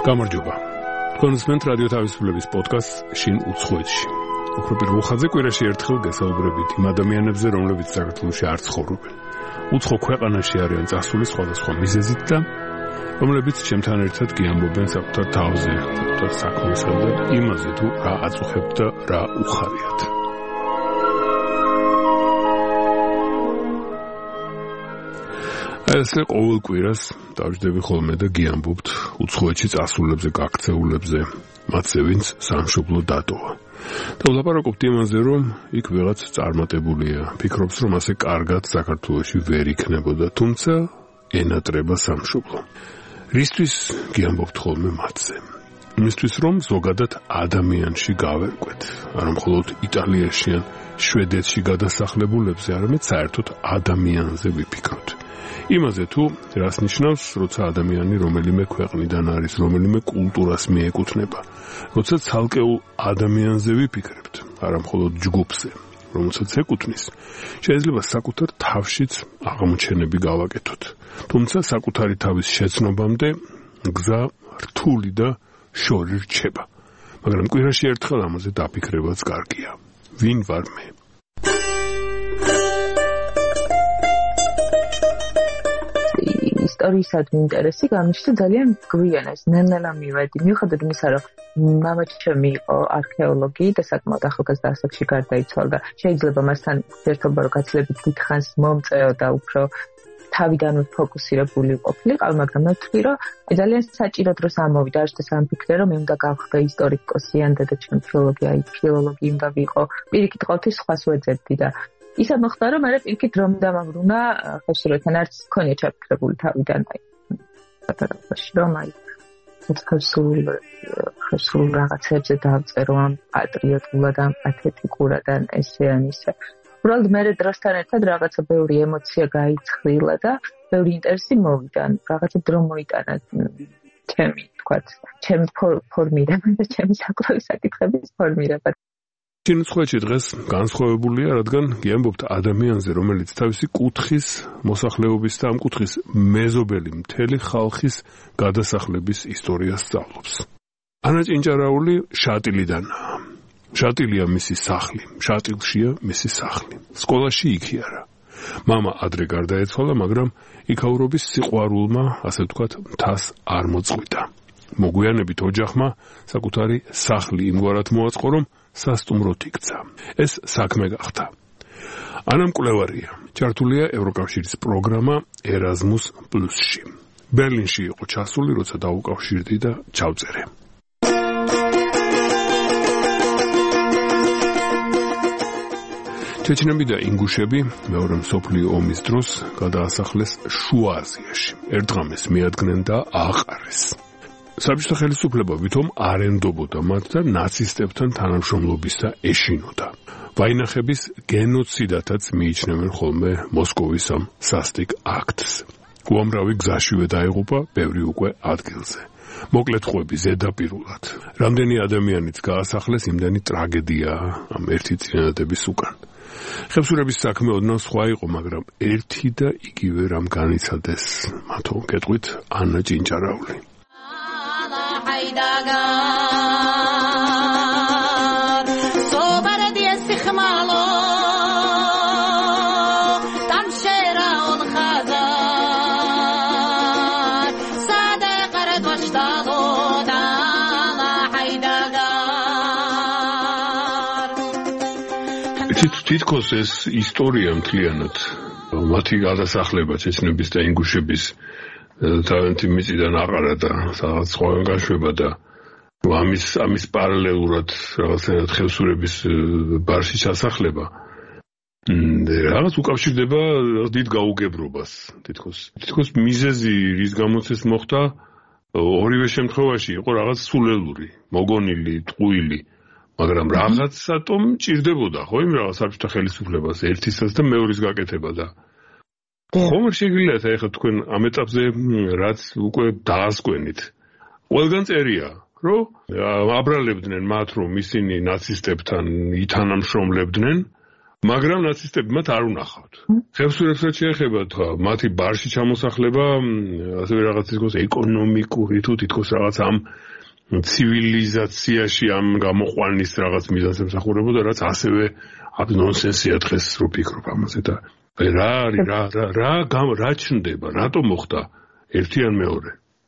გამარჯობა. თქვენსმენთ რადიო თავისუფლების პოდკასტს შინ უცხოეთში. უფრო პირველ ხაზზე კვირაში ერთხელ გესაუბრებით იმ ადამიანებზე, რომლებიც საქართველოში არ ცხოვრობენ. უცხო ქვეყანაში არიან წასული სხვადასხვა მიზეზით და რომლებიც ჩემთან ერთად გიამბობენ საკუთარ თავზე, საკუთარ საქმესა და იმაზე თუ რა აწუხებთ და რა უხარიათ. ესე ყოველ კვირას დავждები ხოლმე და გიამბობთ უცხოეთში წასულებზე, გაქცეულებზე, მათზე ვინც სამშობლო დატოვა. და ვლაპარაკობთ იმაზე, რომ იქ ვიღაც წარმატებულია, ფიქრობს, რომ ასე კარგად საქართველოში ვერ იქნებოდა, თუმცა ენატრება სამშობლო. რისთვის გიამბობთ ხოლმე მათზე? იმისთვის, რომ ზოგადად ადამიანში გავერკვეთ, არა მხოლოდ იტალიაში ან შვედეთში გადასახლებულებზე, არამედ საერთოდ ადამიანზე ვიფიქროთ. იმაზე თუ რას ნიშნავს, როცა ადამიანი რომელიმე ქვეყნიდან არის, რომელიმე კულტურას მიეკუთვნება, როცა ცალკეულ ადამიანზე ვიფიქრებთ, არა მხოლოდ ჯგუფზე, რომელსაც ეკუთვნის, შეიძლება საკუთარ თავშიც აღმოჩენები გავაკეთოთ. თუმცა საკუთარი თავის შეცნობამდე გზა რთული და შორი რჩება. მაგრამ კვირაში ერთხელ ამაზე დაფიქრებაც კარგია. ვინ ვარ მე? ისტორიისადმი ინტერესი გამიშთა ძალიან გვიანას, ნელ-ნელა მივედი. მიუხედავად იმისა, რომ მამაჩემი იყო არქეოლოგი და საკმაოდ ახალგაზრდა ასაკში გარდაიცვალა. შეიძლება მასთან ურთიერთობა რო გაცილებით დიდხანს მომწეოდა, უფრო თავიდანვე ფოკუსირებული ყოფილიყო, მაგრამ მე ვთვლი, რომ ძალიან საჭირო დროს ამოვიდა არც და სამფიქრე, რომ მე უნდა გავხდე ისტორიკოსი ან დედაჩემ ფილოლოგი უნდა ვიყო. პირიქით ყოველთვის სხვას ვეძებდი და ისა მოხდა, რომ მე პირიქით რომ დამაბრუნა ხევსურეთთან არც მქონია ჩაფიქრებული თავიდან პატარაში, რომ ხევსურულ რაღაცებზე დავწერო ამ პატრიოტულად, ამ პათეტიკურად ან ესე ან ისე. უბრალოდ მე დროსთან ერთად რაღაცა ბევრი ემოცია გაიცხრილა და ბევრი ინტერესი მოვიდა, რაღაცა დრო მოიტანა ჩემი, თქვათ, ჩემი ფორმირება და ჩემი საკუთარი საკითხების ფორმირება. შინ უცხოეთში დღეს განსხვავებულია, რადგან გიამბობთ ადამიანზე, რომელიც თავისი კუთხის მოსახლეობის და ამ კუთხის მეზობელი მთელი ხალხის გადასახლების ისტორიას სწავლობს. ანა ჭინჭარაული შატილიდანაა. შატილია მისი სახლი, შატილშია მისი სახლი. სკოლაში იქი არა. მამა ადრე გარდაეცვალა, მაგრამ იქაურობის სიყვარულმა, ასე ვთქვათ, მთას არ მოწყვიტა. მოგვიანებით ოჯახმა საკუთარი სახლი იმგვარად მოაწყო, რომ სასტუმროდ იქცა. ეს საქმე გახდა. ანა მკვლევარია. ჩართულია ევროკავშირის პროგრამა Erasmus Plus-ში. ბერლინში იყო ჩასული, როცა დაუკავშირდი და ჩავწერე. ჩეჩნები და ინგუშები მეორე მსოფლიო ომის დროს გადაასახლეს შუა აზიაში. ერთ ღამეს მიადგნენ და ააყარეს. საბჭოთა ხელისუფლება ვითომ არ ენდობოდა მათ და ნაცისტებთან თანამშრომლობისა ეშინოდა. ვაინახების გენოციდათაც მიიჩნევენ ხოლმე მოსკოვის ამ სასტიკ აქტს. უამრავი გზაშივე დაეღუპა, ბევრი უკვე ადგილზე. მოკლეთხვები ზედაპირულად. რამდენი ადამიანიც გაასახლეს, იმდენი ტრაგედიაა ამ ერთი წინადადების უკან. ხევსურების საქმე ოდნავ სხვა იყო, მაგრამ ერთი და იგივე რამ განიცადეს მათო კეთყვით ანა ჭინჭარაული. თითქოს ეს ისტორია მთლიანად მათი გადასახლება ჩეჩნების და ინგუშების თავიანთი მიწიდან აყარა და რაღაც სხვაგან გაშვება და ამის პარალელურად რაღაცნაირად ხევსურების ბარში ჩასახლება რაღაც უკავშირდება დიდ გაუგებრობას. თითქოს მიზეზი რის გამოც ეს მოხდა ორივე შემთხვევაში იყო რაღაც სულელური, მოგონილი, ტყუილი. მაგრამ რაღაცატომ ჭირდებოდა, ხო, იმ რაღაც საბჭოთა ხელისუფლებას ერთისაც და მეორის გაკეთება და ხომ შეგიძლიათ ახლა თქვენ ამ ეტაპზე რაც უკვე დაასკვენით. ყველგან წერია, რომ აბრალებდნენ მათ, რომ ისინი ნაცისტებთან ითანამშრომლებდნენ, მაგრამ ნაცისტებმა არ უნახავთ. ხევსურებს რაც შეეხება მათი ბარში ჩამოსახლება, ასევე რაღაც თითქოს ეკონომიკური თუ თითქოს რაღაც ამ ცივილიზაციაში ამ გამოყვანის რაღაც მიზანს ემსახურებოდა, რაც ასევე აბნონსენსია დღეს რო ფიქრობ ამაზე და რა ჩნდება, რატო მოხდა ერთი ან მეორე?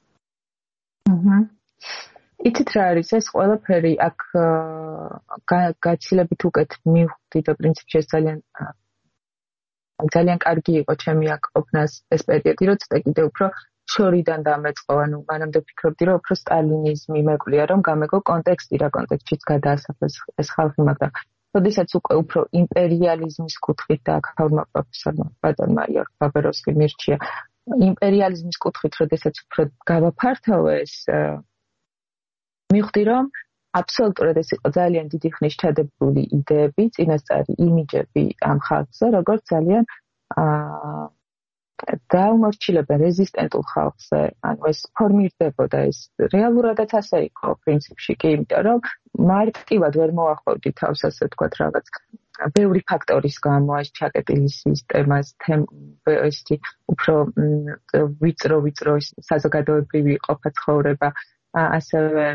იცით რა არის ეს ყველაფერი აქ გაცილებით უკეთ მივხვდი და პრინციპში ეს ძალიან კარგი იყო ჩემი აქ ყოფნას ეს პერიოდი, როცა კიდე უფრო შორიდან დამეწყო, ანუ მანამდე ფიქრობდი, რომ უფრო სტალინიზმი მეკვლია, რომ გამეგო კონტექსტი, რა კონტექსტშიც გადაასახლეს ეს ხალხი, მაგრამ როდესაც უკვე უფრო იმპერიალიზმის კუთხით და აქაურმა პროფესორმა ბატონმა იორგ ბაბეროვსკიმ მირჩია იმპერიალიზმის კუთხით, როდესაც უფრო გავაფართოვე ეს მივხვდი, რომ აბსოლუტურად ეს იყო ძალიან დიდი ხნის ჩადებული იდეები, წინასწარი იმიჯები ამ ხალხზე, როგორც ძალიან დაუმორჩილებელ რეზისტენტულ ხალხზე, ანუ ეს ფორმირდებოდა ეს რეალურადაც ასე იყო პრინციპში კი, იმიტომ რომ მარტივად ვერ მოახვევდი თავს ასე ვთქვათ რაღაც ბევრი ფაქტორის გამო ეს ჩაკეტილი სისტემა, ესეთი უფრო ვიწრო საზოგადოებრივი ყოფა ცხოვრება, ასევე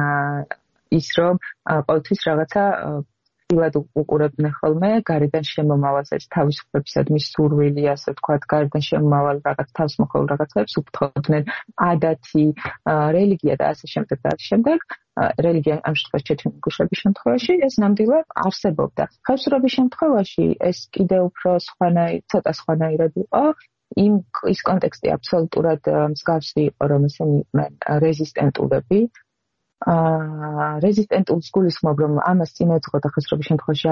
ის რომ ყოველთვის რაღაცა პირველად უყურებდნენ ხოლმე გარედან შემომავალს, ეს თავისუფლებისადმი სურვილი, ასე ვთქვათ, გარედან შემომავალ რაღაც თავისმოყრულ რაღაცებს უფთხოვდნენ, ადათი, რელიგია და ასე შემდეგ და ასე შემდეგ. რელიგია ამ შემთხვევაში ჩეჩენგუშების შემთხვევაში ეს ნამდვილად არსებობდა. ხევსურების შემთხვევაში ეს კიდე უფრო ცოტა სხვანაირად იყო. ის კონტექსტი აბსოლუტურად მსგავსი იყო, რომ ესენი იყვნენ რეზისტენტულები. რეზისტენტულს გულისხმობ, რომ ამას წინ ეძღოდა ხევსურების შემთხვევაში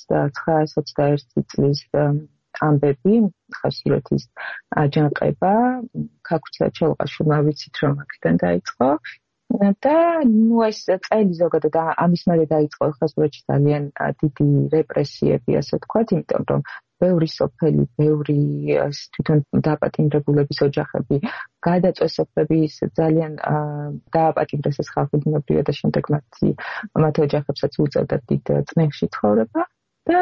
1921 წლის ამბები, ხევსურეთის აჯანყება, ქაქუცა ჩოლოყაშვილმა ვიცით, რომ აქედან დაიწყო. და ეს წელი ზოგადად ამის მერე დაიწყო ხევსურეთში ძალიან დიდი რეპრესიები, ასე ვთქვათ, იმიტომ რომ ბევრი სოფელი, ბევრი თვითონ დააპატიმრებულების ოჯახები, გადაწყვეტები ძალიან დააპატიმრეს ეს ხალხი ბუნებრივად და შემდეგ მათ ოჯახებსაც უწევდათ დიდ წნეხში ცხოვრება და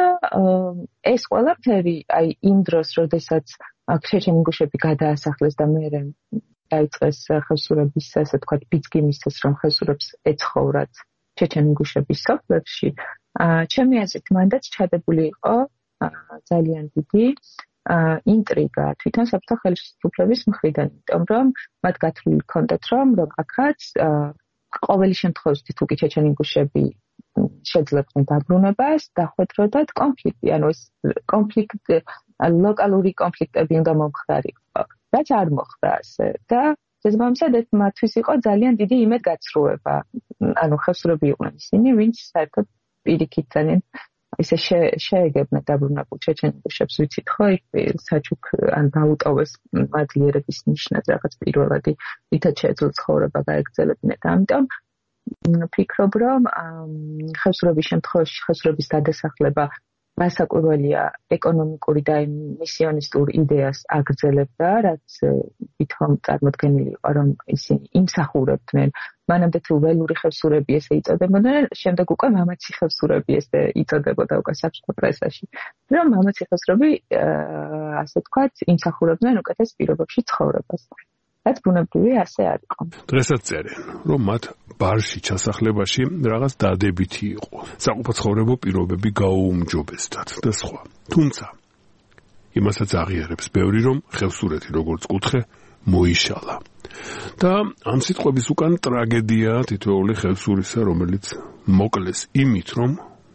ეს ყველაფერი აი იმ დროს, როდესაც ჩეჩენგუშები გადაასახლეს და მერე დაიწყეს ხევსურების, ასე ვთქვათ, ბიძგი მისცეს, რომ ხევსურებს ეცხოვრათ ჩეჩენგუშების სოფლებში, ჩემი აზრით მანდაც ჩადებული იყო ძალიან დიდი ინტრიგა თვითონ საბჭოთა ხელისუფლების მხრიდან, იმიტომ რომ მათ გათვლილი ჰქონდათ, რომ აქაც ყოველი შემთხვევაში თუ კი ჩეჩენგუშები შეძლებდნენ დაბრუნებას, დახვედროდათ კონფლიქტი, ანუ ეს კონფლიქტი, ლოკალური კონფლიქტები უნდა მომხდარიყო. რაც არ მოხდა ასე და შესაბამისად ეს მათთვის იყო ძალიან დიდი იმედგაცრუება. ანუ ხევსურები იყვნენ ისინი, ვინც საერთოდ პირიქით ძალიან ისე შეეგებნენ დაბრუნებულ ჩეჩენგუშებს, ვიცით ხო, საჩუქ ან დაუტოვეს მაძლიერების ნიშნად რაღაც პირველადი, რითაც შეეძლო ცხოვრება გაეგრძელებინათ. ამიტომ ფიქრობ, რომ ხევსურების შემთხვევაში ხევსურების გადასახლება გასაკვირველია ეკონომიკური და მისიონისტურ იდეას აგრძელებდა, რაც ვითომ წარმოდგენილი იყო, რომ ისინი იმსახურებდნენ. მანამდე თუ ველური ხევსურები ესე იწოდებოდნენ, შემდეგ უკვე მამაცი ხევსურები ესე იწოდებოდა უკვე საბჭოთა პრესაში. რომ მამაცი ხევსურები, ასე ვთქვათ, იმსახურებდნენ უკეთეს პირობებში ცხოვრებას. რაც ბუნებრივი ასე არ იყო. დღესაც წერენ, რომ მათ ბარში ჩასახლებაში რაღაც დადებითი იყო. საყოფაცხოვრებო პირობები გაუუმჯობესდათ და სხვა. თუმცა იმასაც აღიარებს ბევრი, რომ ხევსურეთი როგორც კუთხე მოიშალა. და ამ სიტყვების უკან ტრაგედია თითოეული ხევსურისა, რომელიც მოკლეს იმით, რომ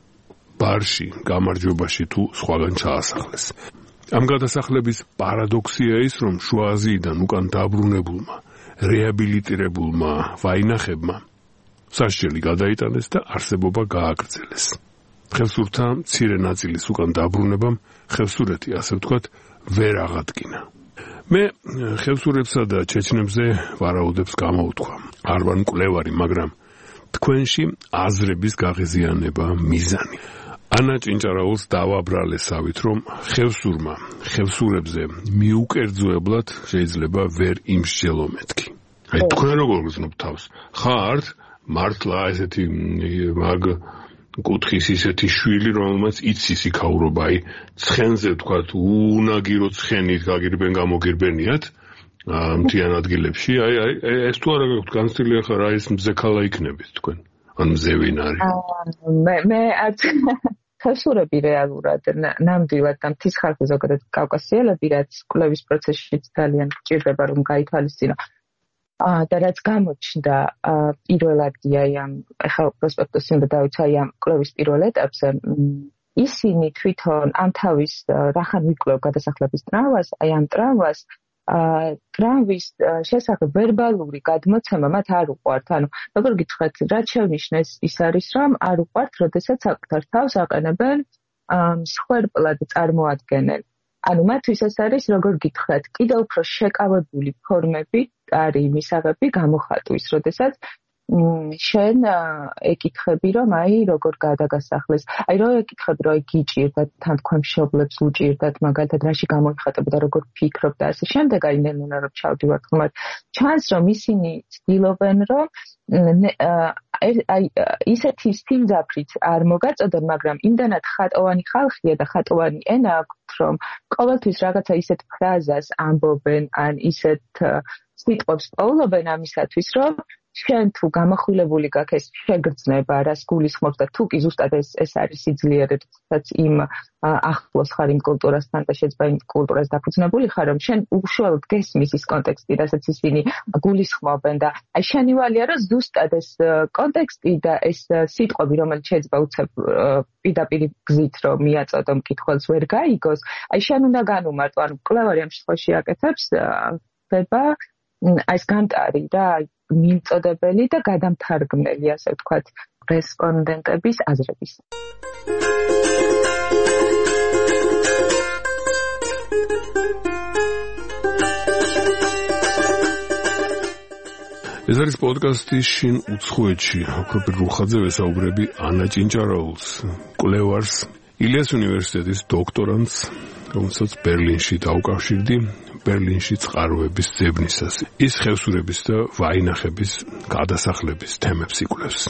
ბარში, გამარჯვებაში თუ სხვაგან ჩაასახლეს. ამ გადასახლების პარადოქსია ის, რომ შუა აზიიდან უკან დაბრუნებულმა, რეაბილიტირებულმა ვაინახებმა სასჯელი გადაიტანეს და არსებობა გააგრძელეს. ხევსურთა მცირე ნაწილის უკან დაბრუნებამ ხევსურეთი, ასე ვთქვათ, ვერ აღადგინა. მე ხევსურებსა და ჩეჩნებზე ვარაუდებს გამოვთქვა. არ ვარ მკვლევარი, მაგრამ თქვენში აზრების გაღიზიანება მიზანი. ანა ჭინჭარაულს დავაბრალესავით, რომ ხევსურმა ხევსურებზე მიუკერძოებლად შეიძლება ვერ იმსჯელო მეთქი. აი თქვენ როგორ გრძნობთ თავს? ხართ მართლა ესეთი მაგ კუთხის ისეთი შვილი, რომელმაც იცის იქაურობა, აი ცხენზე თქვათ, უნაგი რო ცხენით გაგირბენ გამოგირბენიათ, მთიან ადგილებში, აი ეს თუ არა გაქვთ განცდილი ახლა რა ის მზექალა იქნებით თქვენ, ან მზევინ არის. მე არც ხევსურები რეალურად ნამდვილად და მთის ხალხი ზოგადად კავკასიელები, რაც კვლევის პროცესშიც ძალიან გჭირდება რომ გაითვალისწინო. და რაც გამოჩნდა პირველ ადგილზე ამ ახლა პროსპექტუსი უნდა დავიცვა ამ კვლევის პირველ ეტაპზე ისინი თვითონ ამ თავის რახან ვიკვლევ გადასახლების ტრამვას, აი ამ ტრამვის შესახებ ვერბალური გადმოცემა მათ არ უყვართ. ანუ როგორ გითხრათ, რაც შევნიშნეს ის არის რომ არ უყვართ, როდესაც საკუთარ თავს აყენებენ მსხვერპლად წარმოადგენენ. ანუ მათთვის ეს არის როგორ გითხრათ, კიდევ უფრო შეკავებული ფორმები არის მისაღები გამოხატვის, როდესაც შენ ეკითხები რომ აი როგორ გადაგასახლეს. აი რო ეკითხები რომ გიჭირდათ თან თქვენ მშობლებს უჭირდათ მაგალითად რაში გამოიხატებოდა როგორ ფიქრობ და ასე შემდეგ აი ნენა რომ ჩავდივართ ხმად. ჩანს რომ ისინი ცდილობენ რომ აი ისეთი სიმძაფრით არ მოგაწოდონ, მაგრამ იმდანად ხატოვანი ხალხია და ხატოვანი ენა აქვთ რომ ყოველთვის რაღაცა ისეთ ფრაზას ამბობენ ან ისეთ სიტყვებს პოულობენ ამისათვის რომ შენ თუ გამახვილებული გაქვს ეს შეგრძნება რას გულისხმობს და თუ კი ზუსტად ეს არის სიძლიერე რაც იმ ახლოს ხარ იმ კულტურასთან და შეიძლება იმ კულტურას დაფუძნებული ხარ რომ შენ უშუალოდ გესმის ის კონტექსტი რასაც ისინი გულისხმობენ და აი შენივალია რომ ზუსტად ეს კონტექსტი და ეს სიტყვები რომელიც შეიძლება უცებ პირდაპირ გზით რომ მიაწოდო მკითხველს ვერ გაიგოს აი შენ უნდა განუმარტო ანუ კვლევარი ამ შემთხვევაში აკეთებს ხდება ეს გამტარი რა მიმწოდებელი და გადამთარგმნელი, ასე ვთქვათ, რესპონდენტების აზრების. ეს არის პოდკასტი შინ უცხოეთში, აკროპირ რუხაძე ვესაუბრები ანა ჭინჭარაულს, კვლევარს, ილიას უნივერსიტეტის დოქტორანტს, რომელსაც ბერლინში დაუკავშირდი. ბერლინში წყაროების ძებნისას. ის ხევსურების და ვაინახების გადასახლების თემებს იკვლევს.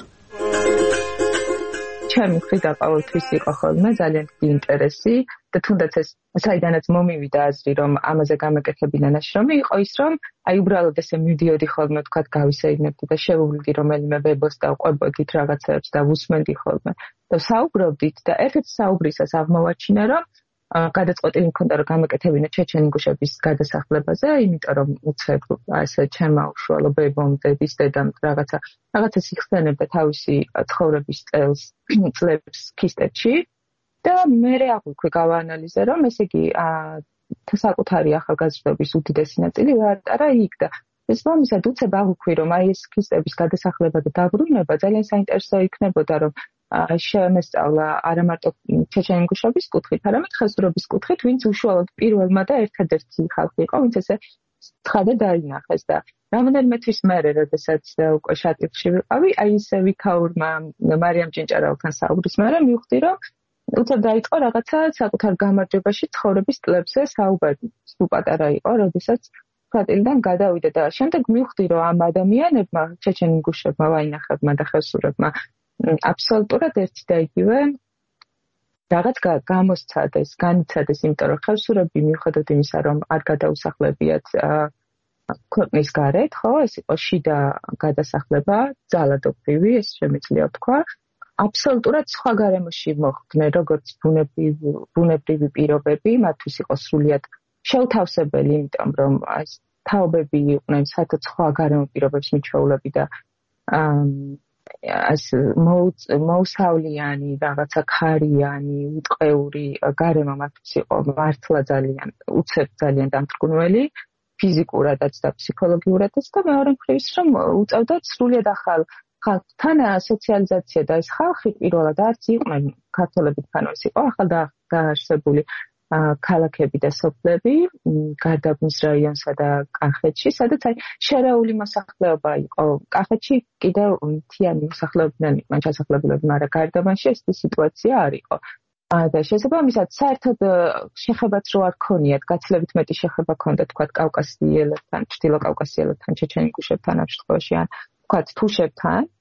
ჩემი მხრიდან ყოველთვის იყო ხოლმე ძალიან დიდი ინტერესი და თუნდაც ეს საიდანაც მომივიდა აზრი რომ ამაზე გამეკეთებინა ნაშრომი იყო ის რომ აი უბრალოდ ესე მივდიოდი ხოლმე თქვათ გავისეირნებდი და შევუვლდი რომელიმე ვებოს და ვყვებოდით რაღაცებს და ვუსმენდი ხოლმე და საუბრობდით და ერთ-ერთ საუბრისას აღმოვაჩინა რომ გადაწყვეტილი მქონდა რომ გამეკეთებინა ჩეჩენ-ინგუშების გადასახლებაზე, იმიტომ რომ უცებ ასე ჩემმა უშუალო ბებომდების დედამ რაღაცა სიხსენებდა თავისი ცხოვრების წლებს ქისტეთში და მე აღვიქვი გავაანალიზე რომ ესე იგი საკუთარი ახალგაზრდობის უდიდესი ნაწილი გაატარა იქ და ეს მომისად უცებ აღვიქვი რომ აი ეს ქისტების გადასახლება და დაბრუნება ძალიან საინტერესო იქნებოდა რომ შემესწავლა არა მარტო ჩეჩენ-ინგუშების კუთხით, არამედ ხევსურების კუთხით, ვინც უშუალოდ პირველმა და ერთადერთი ხალხი იყო, ვინც ესე ცხადად დაინახეს და რამდენიმე თვის მერე, როდესაც უკვე შატილში ვიყავი, აი ისე ვიქაურმა მარიამ ჭინჭარაულთან საუბრის მერე მივხვდი, რომ უცებ დაიწყო რაღაცა საკუთარ გამარჯვებაში ცხოვრების წლებზე საუბარი. სულ პატარა იყო, როდესაც შატილიდან გადავიდა და შემდეგ მივხვდი, რომ ამ ადამიანებმა, ჩეჩენ-ინგუშებმა, ვაინახებმა და ხევსურებმა აბსოლუტურად ერთი და იგივე რაღაც გამოსცადეს, განიცადეს, იმიტომ რომ ხევსურები მიუხედავად იმისა, რომ არ გადაუსახლებიათ ქვეყნის გარეთ, ხო, ეს იყო შიდა გადასახლება, ძალადობრივი, ეს შემიძლია ვთქვა, აბსოლუტურად სხვა გარემოში მოხვდნენ, როგორც ბუნებრივი პირობები, მათთვის იყო სრულიად შეუთავსებელი, იმიტომ რომ თაობები იყვნენ საერთოდ სხვა გარემო პირობებს მიჩვეულები და as მოუსავლიანი რაღაცა ქარიანი უტყეული გარემო მათთვის იყო მართლა ძალიან უცებ ძალიან დამთრგუნველი ფიზიკურადაც და ფსიქოლოგიურადაც და მეორე მხრივ ის რომ უწევდათ სრულიად ახალ ხალხთან სოციალიზაცია და ეს ხალხი პირველად არც იყვნენ ქართველები თან ის იყო ახალ დაარსებული ქალაქები და სოფლები გარდაბნის რაიონსა და კახეთში, სადაც აი შერეული მოსახლეობა იყო. კახეთში კიდევ მთიანი მოსახლეობიდან იყვნენ ჩასახლებულები, მაგრამ გარდაბანში ეს სიტუაცია არ იყო. და შესაბამისად, საერთოდ შეხებაც რო არ ქონიათ, გაცილებით მეტი შეხება ქონდა თქვათ კავკასიელებთან, ჩრდილო კავკასიელებთან, ჩეჩენ-ინგუშებთან ამ შემთხვევაში, ან თქვათ თუშებთან,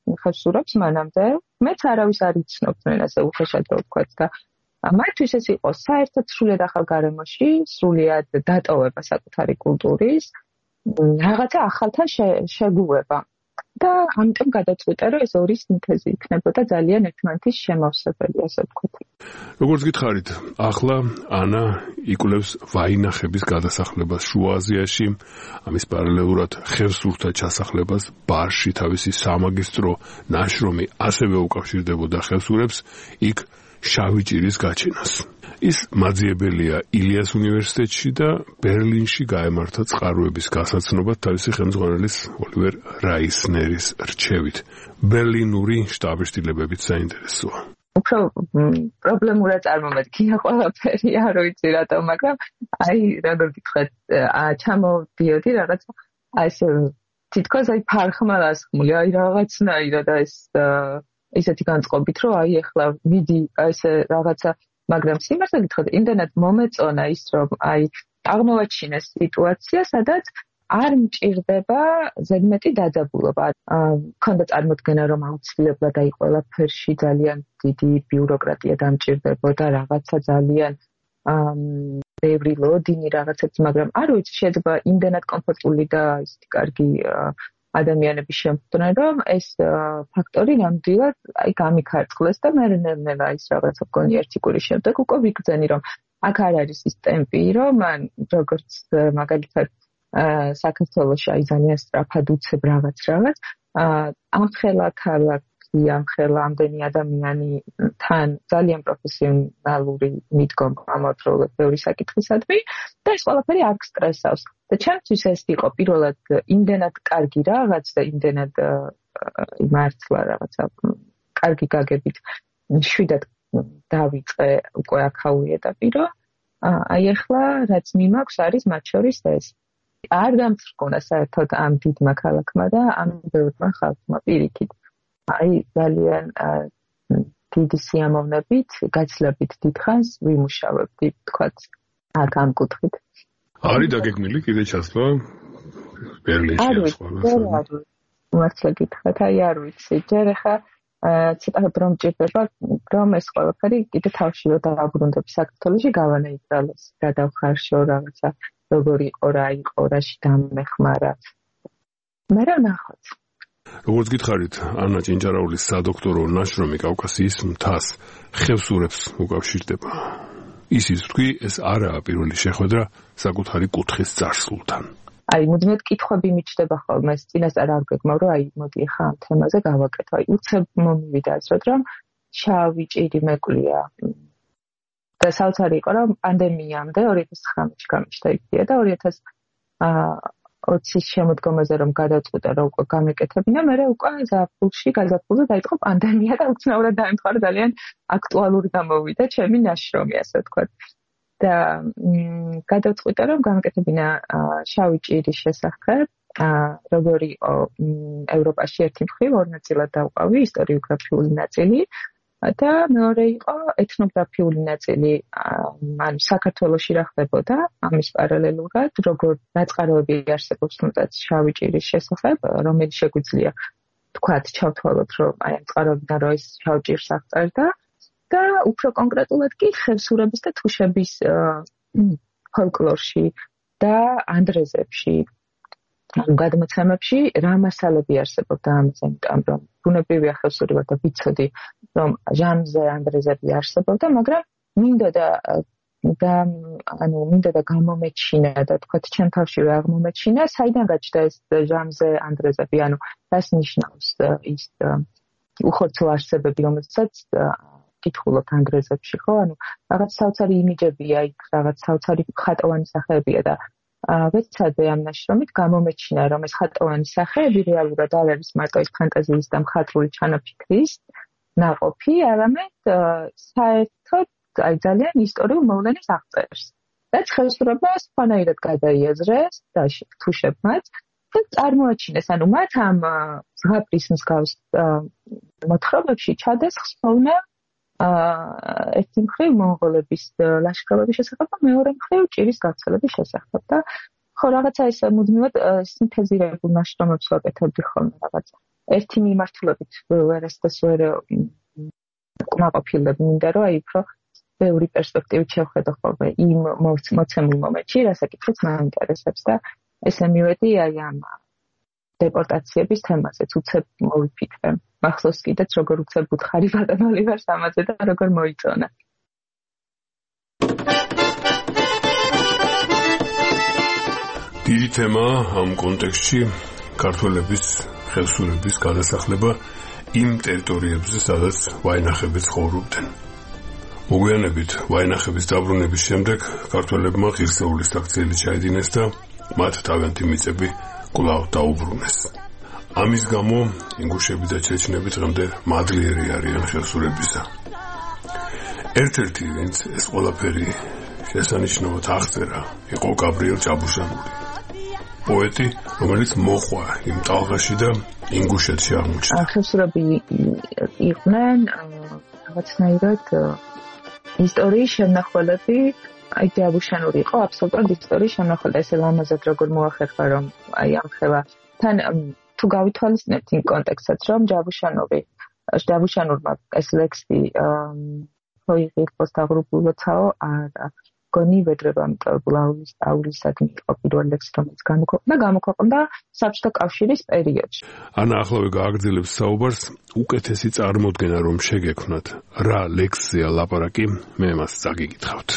ხევსურებს მანამდე მეც არავის არ იცნობდნენ ასე უხეშად ვთქვათ და მათთვის ეს იყო საერთოდ სრულიად ახალ გარემოში, სრულიად დატოვება საკუთარი კულტურის, რაღაცა ახალთან შეგუება. და ამიტომ გადაწყვიტა, რომ ეს ორი სინთეზი იქნებოდა ძალიან ერთმანეთის შემავსებელი, ასე ვთქვათ. როგორც გითხარით, ახლა ანა იკვლევს ვაინახების გადასახლებას შუა აზიაში, ამის პარალელურად ხევსურთა ჩასახლებას ბარში, თავისი სამაგისტრო ნაშრომი ასევე უკავშირდებოდა ხევსურებს, იქ შავი ჭირის გაჩენას. ის მაძიებელია ილიას უნივერსიტეტში და ბერლინში გაემართა წყაროების გასაცნობად თავისი ხელმძღვანელის ოლივერ რაისნერის რჩევით. ბერლინური შტაბ-შტილებებით საინტერესოა. უფრო პრობლემურად წარმომედგია ყველაფერი, არ ვიცი რატომ, მაგრამ როგორ გითხრათ, ჩამოვდიოდი რაღაცა ასე თითქოს ფარხმალასხმული, რაღაცნაირად და ეს ისეთი განწყობით, რომ ახლა ვიდი ესე რაღაცა, მაგრამ სიმართლე გითხრათ, იმდენად მომეწონა ის, რომ აღმოვაჩინეს სიტუაცია, სადაც არ მჭირდება ზედმეტი დაძაბულობა. მქონდა წარმოდგენა, რომ აუცილებლად ყველაფერში ძალიან დიდი ბიუროკრატია დამჭირდებოდა, რაღაცა ძალიან ბევრი ლოდინი რაღაცაც, მაგრამ არ ვიცი, შეიძლება იმდენად კომფორტული და ისეთი კარგი ადამიანების შემოხვდნენ, რომ ეს ფაქტორი ნამდვილად გამიქარწყლეს და მე ნელ-ნელა ის რაღაცა მგონი ერთი კვირის შემდეგ უკვე ვიგრძენი, რომ აქ არ არის ის ტემპი, რომ მან როგორც მაგალითად საქართველოში ძალიან სწრაფად უცებ რაღაც ამხელა ქალაქი, ამხელა ამდენი ადამიანი თან ძალიან პროფესიონალური მიდგომა ამავდროულად ბევრი საკითხისადმი და ეს ყველაფერი არ გსტრესავს. და ჩემთვის ეს იყო პირველად იმდენად კარგი რაღაც და იმდენად მართლა რაღაცა კარგი გაგებით შვიდად დავიწყე უკვე აქაური ეტაპი, რომ ახლა რაც მიმაქვს არის მათ შორის ეს. არ დამწრკუნა საერთოდ ამ დიდმა ქალაქმა და ამ ბევრმა ხალხმა პირიქით. ძალიან დიდი სიამოვნებით, გაცილებით დიდხანს ვიმუშავებდი, თქვათ, აქ ამ კუთხით. არის დაგეგმილი კიდე ჩასვლა ბერლინში ან სხვა? მართლა გითხრათ, არ ვიცი. ჯერ ახლა ცოტა რომ ჭირდება, რომ ეს ყველაფერი კიდე თავში რომ დააბრუნდები საქართველოში, გავანეიტრალოს, გადავხარშო რაღაცა, როგორ იყო, რა იყო, რაში დამეხმარა. მე რა ნახოთ. როგორც გითხარით, ანა ჭინჭარაულის სადოქტორო ნაშრომი კავკასიის მთას ხევსურებს უკავშირდება. ისიც თქვი, ეს არაა პირველი შეხვედრა საკუთარი კუთხის წარსულთან. მუდმივად კითხვები მიჩნდება ხოლმე, წინასწარ არ გეგმავ, რომ მოდი ახლა ამ თემაზე გავაკეთო. უცებ მომივიდა ასრად, რომ შავი ჭირი მეკვლია. და საოცარი იყო, რომ პანდემიამდე 2019-ში გამიჩნდა იქია და 2020-ის შემოდგომაზე რომ გადაწყვიტა, რომ უკვე გამეკეთებინა, მე უკვე გაზაფხულზე დაიწყო პანდემია და უცნაურად დაემთხარა ძალიან აქტუალური გამოვიდა ჩემი ნაშრომი, ასე ვთქვათ. და გადაწყვიტა, რომ გამეკეთებინა შავი ჭირის შესახებ, როგორი იყო ევროპაში ერთი მხრივ ორ ნაწილად დავყავი, ისტორიოგრაფიული ნაწილი და მეორე იყო ეთნოგრაფიული ნაწილი, ანუ საქართველოში რა ხდებოდა ამის პარალელურად, როგორ დაწყაროები არსებობს თუნდაც შავი ჭირის შესახებ, რომელიც შეგვიძლია თქვათ, ჩავთვალოთ, რომ ამ წყაროებიდან რო ეს შავ ჭირს აღწერდა და უფრო კონკრეტულად კი ხევსურების და თუშების ფოლკლორში და ანდრეზებში, გადმოცემებში რა მასალები არსებობდა ამაზე, იმიტომ რომ ბუნებრივია ხევსური ვარ და ვიცოდი, რომ ჟამზე ანდრეზები არსებობდა, მაგრამ მინდოდა გამომეჩინა და თქვათ, ჩემ თავში რა აღმომეჩინა, საიდან გაჩნდა ეს ჟამზე ანდრეზები, ანუ რას ნიშნავს ის უხორცო არსებები, რომელსაც კითხულობ ანდრეზებში, ხო? ანუ რაღაც საოცარი იმიჯებია იქ, რაღაც საოცარი ხატოვანი სახეებია და ვეცადე ამ ნაშრომით გამომეჩინა, რომ ეს ხატოვანი სახეები რეალურად არ არის მარტო ის ფანტაზიის და მხატვრული ჩანაფიქრის ნაყოფი, არამედ საერთოდ ძალიან ისტორიულ მოვლენის აღწერს. რაც ხევსურებმა სხვანაირად გადაიაზრეს და თუშებმაც და წარმოაჩინეს, ანუ მათ ამ ზღაპრის მსგავს მოთხრობებში ჩადეს ხსოვნა ერთი მხრივ მონღოლების ლაშქრობების შესახებ და მეორე მხრივ ჭირის გავრცელების შესახებ და ხო რაღაცა ეს მუდმივად სინთეზირებულ ნაშრომებს ვაკეთებდი ხოლმე რაღაცა ერთი მიმართულებით ვერასდროს ვერ კმაყოფილებ, მინდა რომ აი უფრო ბევრი პერსპექტივით შევხედო ხოლმე იმ მოცემულ მომენტში, რასაკითხიც მაინტერესებს და ესე მივედი აი ამ დეპორტაციების თემაზეც უცებ მოვიფიქრე. მახსოვს კიდეც როგორ უცებ უთხარი ბატონ ოლივერს ამაზე და როგორ მოიწონა. დიდი თემა ამ კონტექსტში ქართველების ხელისუფლების გადასახლება იმ ტერიტორიებზე, სადაც ვაინახებიც ცხოვრობდნენ. მოგვიანებით ვაინახების დაბრუნების შემდეგ ქართველებმა ღირსეულის აქციელი ჩაედინეს და მათ თავიანთი მიწები კვლავ დაუბრუნეს. ამის გამო ინგუშები და ჩეჩნები დღემდე მადლიერი არიან ხელისუფლებისა. ერთ-ერთი, ვინც ეს ყველაფერი შესანიშნავად აღწერა, იყო გაბრიელ ჭაბუშანური, პოეტი, რომელიც მოხვა იმ ტალღაში და ინგუშეთში აღმოჩნდა. ხელისუფლები იყვნენ რაღაცნაირად ისტორიის შემნახველები. აი ჭაბუშანური იყო აბსოლუტურად ისტორიის შემნახველა. ესე ლამაზად როგორ მოახერხა რომ აი ამ ხელა თან თუ გავითვალისწინებთ იმ კონტექსტსაც რომ ჭაბუშანურმა ეს ლექსი ხოიღიროს დაღრუბულოცაო არა გონი ვედრება მიტოვებულა აულისადმი იყო პირველ ლექსი რომელიც გამოქვეყნდა საბჭოთა კავშირის პერიოდში. ანა ახლავე გააგრძელებს საუბარს, უკეთესი წარმოდგენა რომ შეგექმნათ რა ლექსზეა ლაპარაკი, მე მას წაგიკითხავთ.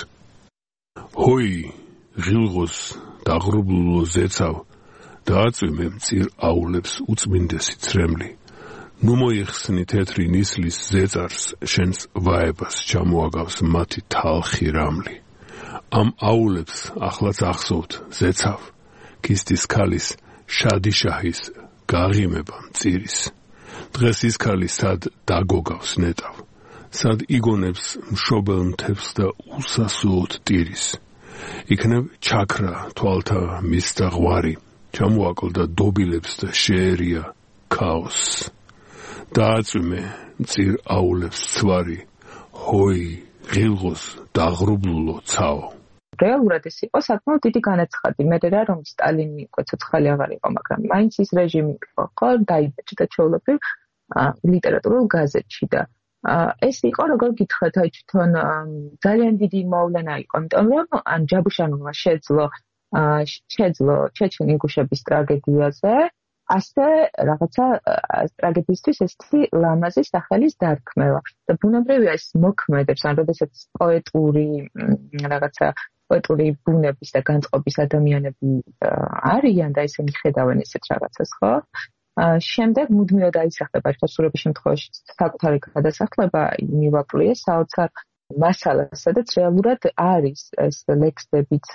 ჰოი ღილღოს დაღრუბულო ზეცავ დააწვიმე მწირ აულებს უწმინდესი ცრემლი. ნუ მოიხსნი თეთრი ნისლის ზეწარს შენს ვაებას ჩამოაგავს მათი თალხი რამლი. ამ აულებს ახლაც ახსოვთ ზეცავ ქისტის ქალის შადი შაჰის გაღიმება მწირის. დღეს ის ქალი სად დაგოგავს ნეტავ, სად იგონებს მშობელ მთებს და უსასუოდ ტირის. იქნებ ჩაქრა თვალთა მისთა ღვარი, ჩამოაკლდა დობილებს და შეერია ქაოსს. დააწვიმე მწირ აულებს ცვარი, ჰოი ღილღოს დაღრუბლულო ცაო. რეალურად ეს იყო საკმაოდ დიდი განაცხადი. მე რა რომ სტალინი უკვე ცოცხალი აღარ იყო, მაგრამ მაინც ის რეჟიმი იყო, ხო, დაიბეჭდა ჩვეულებრივ ლიტერატურულ გაზეთში და ეს იყო როგორ გითხრათ, აი თვითონ ძალიან დიდი მოვლენა იყო, იმიტომ რომ ან ჯაბუშანურმა შეძლო ჩეჩენ ინგუშების ტრაგედიაზე ასე რაღაცა ტრაგედიისთვის ესეთი ლამაზი სახელის დარქმევა და ბუნებრივია ეს მოქმედებს, ან როდესაც პოეტური ბუნების და განწყობის ადამიანები არიან და ისინი ხედავენ ესეთ რაღაცას, ხო? შემდეგ მუდმივად აისახება ხელისუფლების შემთხვევაში საკუთარი გადასახლება მივაკლია საოცარ მასალას, სადაც რეალურად არის ეს ლექსებიც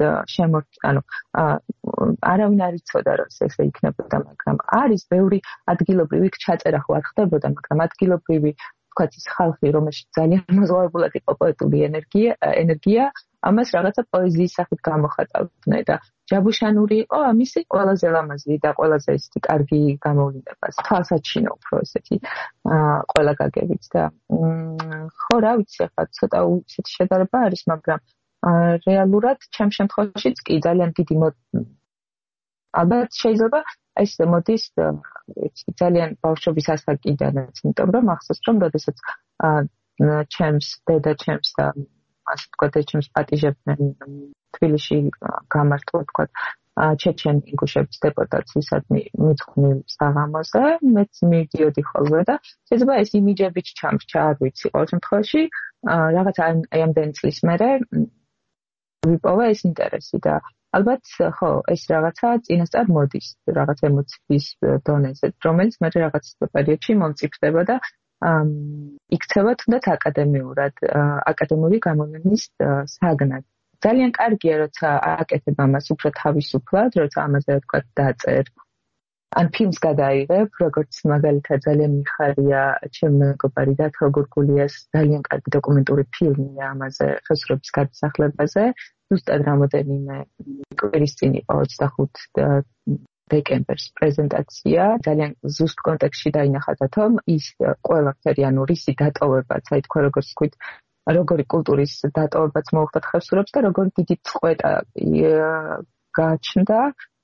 არავინ არ იცოდა რომ ესე იქნებოდა, მაგრამ არის ბევრი ადგილობრივი ჩაწერა ხო არ ხდებოდა, მაგრამ ადგილობრივი თქვათ ის ხალხი, რომელშიც ძალიან მოზღვავებულად იყო პოეტური ენერგია, ამას რაღაცა პოეზიის სახით გამოხატავდნენ და ჯაბუშანური იყო ამისი ყველაზე ლამაზი და ყველაზე ისეთი კარგი გამოვლენა, თვალსაჩინო უფრო ესეთი ყველა გაგებით და ხო რა ვიცი, ახლა ცოტა ისეთი შედარება არის, მაგრამ რეალურად ჩემ შემთხვევაშიც კი ძალიან დიდი ალბათ შეიძლება ეს მოდის ძალიან ბავშვობის ასაკიდანაც, იმიტომ რომ ახსოვს რომ როდესაც ჩემს დედა ჩემს და ასე ვთქვათ, ჩემს პატიჟებდნენ თბილისში გამართლა ვთქვათ ჩეჩენ ინგუშების დეპორტაციისადმი მიძღვნილ საღამოზე, მეც მივდიოდი ხოლმე და შეიძლება ეს იმიჯებით ჩამრჩა, არ ვიცი, ყოველ შემთხვევაში რაღაც აი ამდენი წლის მერე ვიპოვა ეს ინტერესი და ალბათ ხო ეს რაღაცა წინასწარ მოდის რაღაც ემოციის დონეზე, რომელიც მე რაღაც პერიოდში მომწიფდება და იქცევა თუნდაც აკადემიურად, აკადემიური გამოვლენის საგნად. ძალიან კარგია, როცა აკეთებ ამას უფრო თავისუფლად, როცა ამაზე თქვა დაწერ. ან ფილმს გადაიღებ, როგორც მაგალითად ძალიან მიხარია ჩემ მეგობარი დათო გურგულიას ძალიან კარგი დოკუმენტური ფილმია ამაზე, ხელისუფლების გადასახლებაზე. ზუსტად რამოდენიმე კვირის წინ იყო 25 დეკემბერს პრეზენტაცია, ძალიან ზუსტ კონტექსტში დაინახა დათომ ის ყველაფერი, ანუ რისი დატოვებაც, აი თქვა როგორც ვთქვით, როგორი კულტურის დატოვებაც მოუხდა ხელისუფლებას და როგორი დიდი წყვეტა გააჩნდა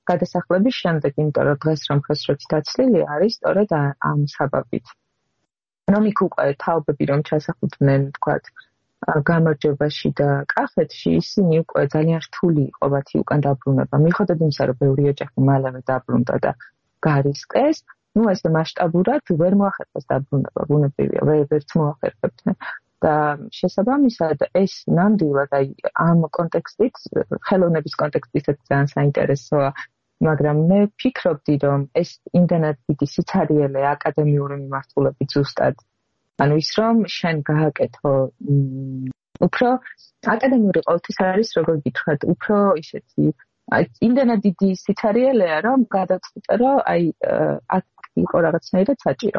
გადასახლების შემდეგ, იმიტომ რომ დღეს რომ ხესროთი დაცლილი არის სწორედ ამ საბაბით. რომ იქ უკვე თაობები რომ ჩასახლდნენ, თქვათ, გამარჯვებაში და კახეთში, ისინი უკვე ძალიან რთული იყო მათი უკან დაბრუნება. მიუხედავად იმისა, რომ ბევრი ოჯახი მალევე დაბრუნდა და გარისკეს, ეს მასშტაბურად ვერ მოახერხეს დაბრუნება, ბუნებრივია, ვერც მოახერხებდნენ. და შესაბამისად ეს ნამდვილად ამ კონტექსტით, ხელოვნების კონტექსტით ძალიან საინტერესოა, მაგრამ მე ვფიქრობდი, რომ ეს იმდენად დიდი სიცარიელეა აკადემიური მიმართულებით ზუსტად. ანუ ის რომ შენ გააკეთო უფრო აკადემიური ყოველთვის არის, როგორ გითხრათ, უფრო ისეთი იმდენად დიდი სიცარიელეა, რომ გადაწყვიტე, რომ აქ იყო რაღაცნაირად საჭირო.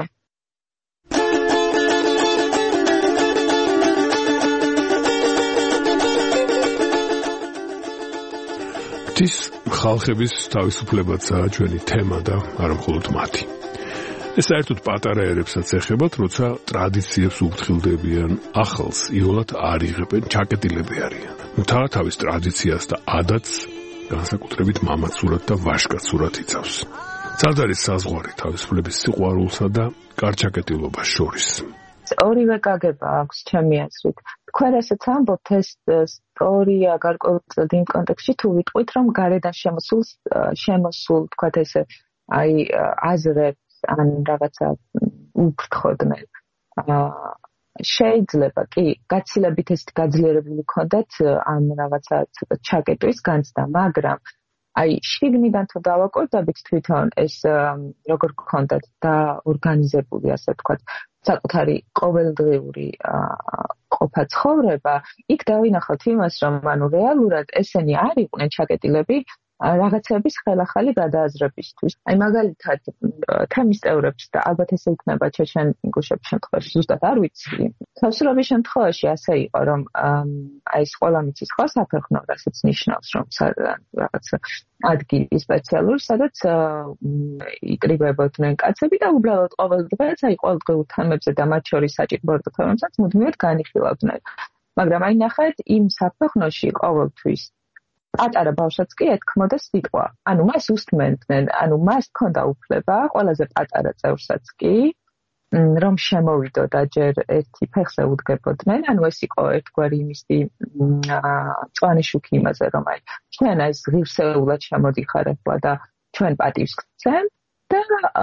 ღვთის ხალხების თავისუფლებაცაა ჩვენი თემა და არა მხოლოდ მათი. ეს საერთოდ პატარა ერებსაც ეხებათ, როცა ტრადიციებს უფრთხილდებიან, ახალს იოლად არ იღებენ, ჩაკეტილები არიან. თავის ტრადიციას და ადათს განსაკუთრებით მამაცურად და ვაჟკაცურად იცავს. ცალ არის საზღვარი თავისუფლების სიყვარულსა და კარჩაკეტილობას შორის. ორივე გაგება აქვს ჩემი აზრით. თქვენ რასაც ამბობთ, ეს სწორია გარკვეულ იმ კონტექსტში, თუ ვიტყვით, რომ გარედან შემოსულ, თქვათ ესე, აზრებს ან რაღაცა უფრთხოდნენ. შეიძლება კი გაცილებით ეს გაძლიერებული ქონდათ ამ რაღაცა ჩაკეტვის განცდა, მაგრამ შიგნიდან თუ დავაკოდებით თვითონ ეს როგორ გქონდათ და ორგანიზებული, ასე ვთქვათ, საკუთარი ყოველდღიური ყოფა ცხოვრება, იქ დავინახოთ იმას, რომ რეალურად ესენი არ იყვნენ ჩაკეტილები რაღაცების ხელახალი გადააზრებისთვის. მაგალითად, თემის წევრებს და ალბათ ესე იქნება ჩეჩენ ინგუშების შემთხვევაში, ზუსტად არ ვიცი. თავისუფლების შემთხვევაში ასე იყო, რომ ეს ყველა მიცის ხო საფეხნო, რასაც ნიშნავს, რომ რაღაც ადგილი სპეციალური, სადაც იკრიბებოდნენ კაცები და უბრალოდ ყოველ დღეს, ყოველდღიურ თემებზე და მათ შორის საჭიროებო თემებსაც მუდმივად განიხილავდნენ. მაგრამ ნახეთ, იმ საფეხნოში ყოველთვის პატარა ბავშვაც კი ეთქმოდა სიტყვა. მას უსმენდნენ, მას ჰქონდა უფლება, ყველაზე პატარა წევრსაც კი, რომ შემოვიდო და ჯერ ერთი ფეხზე უდგებოდნენ. ეს იყო ერთგვარი იმისი წვანი შუქი იმაზე, რომ ჩვენ ეს ღირსეულად შემოდიხარ ახლა და ჩვენ პატივს გცემ და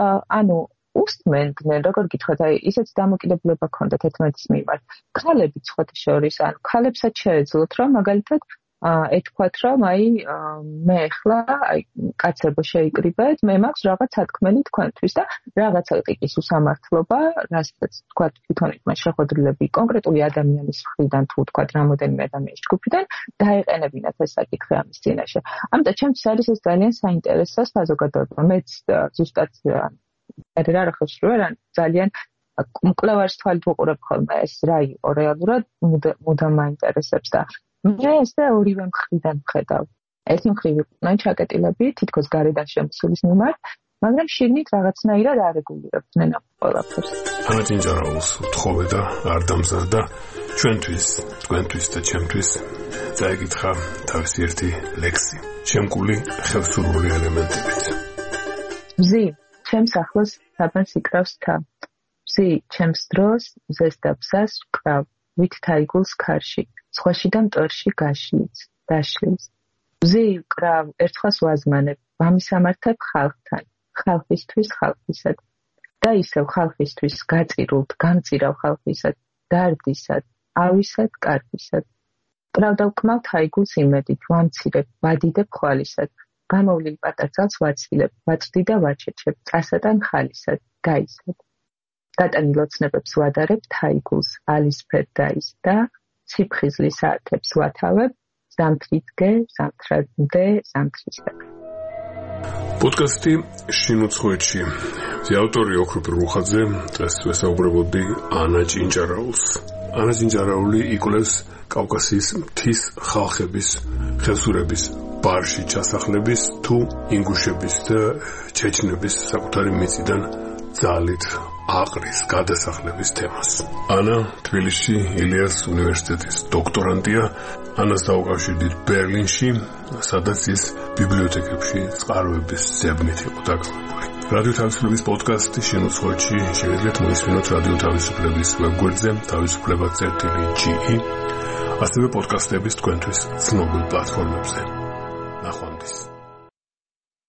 უსმენდნენ, როგორ გითხრათ, ისეთი დამოკიდებულება ჰქონდათ ერთმანეთის მიმართ. ქალები სხვათა შორის, ქალებსაც შეეძლოთ, რომ მაგალითად ეთქვათ, რომ მე ახლა კაცებო შეიკრიბეთ, მე მაქვს რაღაც სათქმელი თქვენთვის და რაღაცა ტიპის უსამართლობა, რასაც თქვათ თვითონ იქმა შეხვედრილები კონკრეტული ადამიანის მხრიდან თუ თქვათ რამოდენიმე ადამიანის ჯგუფიდან დაეყენებინათ ეს საკითხი ამის წინაშე. ამიტომ ჩემთვის არის ეს ძალიან საინტერესო საზოგადოება. მეც ზუსტად რა ხევს რომ ძალიან მკვლევარის თვალით ვუყურებ ხოლმე ეს რა იყო რეალურად მუდამ მაინტერესებს და მე ესე ორივე მხრიდან ვხედავ. ერთი მხრივ იყვნენ ჩაკეტილები თითქოს გარედან შემოსულის მიმართ, მაგრამ შიგნით რაღაცნაირად არეგულირებდნენ ამ ყველაფერს. ანა ჭინჭარაულს ვთხოვე და არ დამზარდა ჩვენთვის, თქვენთვის და ჩემთვის წაიკითხა თავისი ერთი ლექსი, შემკული ხევსურული ელემენტებით. მზი, ჩემს ახლოს საბანს იკრავს თა. მზი, ჩემს დროს მზეს და ბზას ვკრავ, ვით თაიგულს ქარში. სხვაში და მტვერში დაშლის. მზი ვკრავ, ერთხას ვაზმანებ, ვამისამართებ ხალხთან, ხალხისთვის ხალხისად. და ისევ ხალხისთვის გაწირულთ, გამწირავ ხალხისად, დარდისად, ავისად, კარგისად. ვკრავ და ვკმავ თაიგულს იმედით, ვამცირებ, ვადიდებ ხვალისად. გამოვლილ პატარცალს ვაცილებ, ვაწვდი და ვაჩეჩებ, წასატან ხალისად, გაისად. გატანილ ოცნებებს ვადარებ თაიგულს, ალისფერ დაის და ციფხიზლის საათებს ვათავებ, ზამთრიდგე, ზამთრადმდე, ზამთრისად. პოდკასტი შინ უცხოეთში. ავტორი ოქროპ რუხაძე, დღეს ვესაუბრებოდი ანა ჭინჭარაულს. ანა ჭინჭარაული იკვლევს კავკასიის მთის ხალხების ხევსურების ბარში ჩასახლების თუ ინგუშების და ჩეჩნების საკუთარი მიწიდან ძალით აყრის გადასახლების თემას. ანა თბილისში ილიას უნივერსიტეტის დოქტორანტია. ანას დაუკავშირდით ბერლინში, სადაც ის ბიბლიოთეკებში წყაროების ზებნით იყო დაკავებული. რადიო თავისუფლების პოდკასტი შემოწყვეტში შეგიძლიათ მოისმინოთ რადიო თავისუფლების ვებგვერდზე თავისუფლება.ge, ასევე პოდკასტების თქვენთვის ცნობილ პლატფორმებზე.